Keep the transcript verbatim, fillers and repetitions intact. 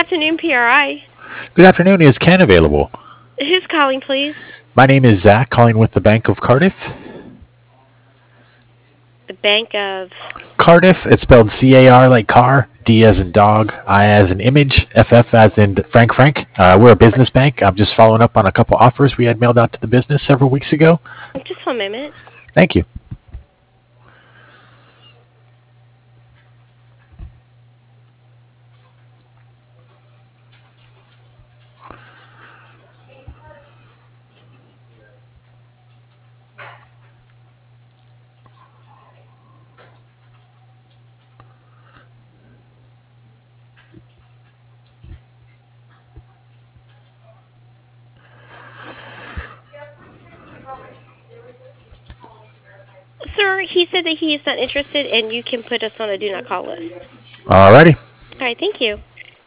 afternoon, P R I. Good afternoon. Is Ken available? Who's calling, please? My name is Zach, calling with the Bank of Cardiff. The Bank of. Cardiff, it's spelled C A R like car, D as in dog, I as in image, F F as in Frank Frank. Uh, we're a business bank. I'm just following up on a couple offers we had mailed out to the business several weeks ago. Just one minute. Thank you. Sir, he said that he is not interested, and you can put us on a do not call list. Alrighty. All right, thank you.